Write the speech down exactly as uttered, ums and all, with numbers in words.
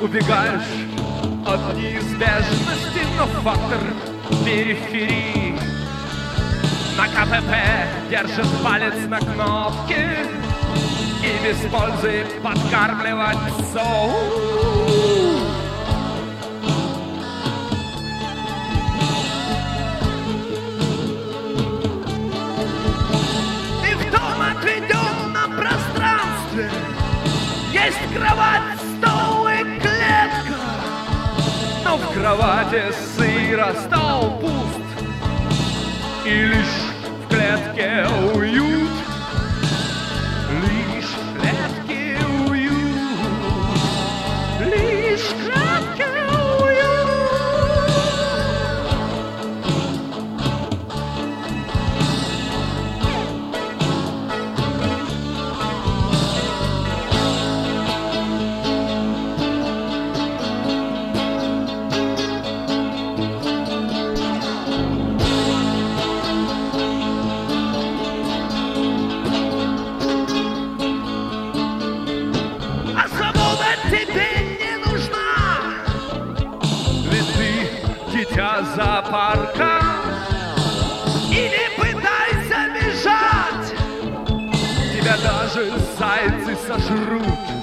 убегаешь от неизбежности, но фактор периферии. На КПП держит палец на кнопке и без пользы подкармливать соу. И в том отведенном пространстве есть кровать, стол и клетка, но в кровати сыро, стол пуст, и лишь в клетке уют, лишь в клетке уют, лишь в клетке уют. Зоопарка, и не пытайся бежать, тебя даже зайцы сожрут.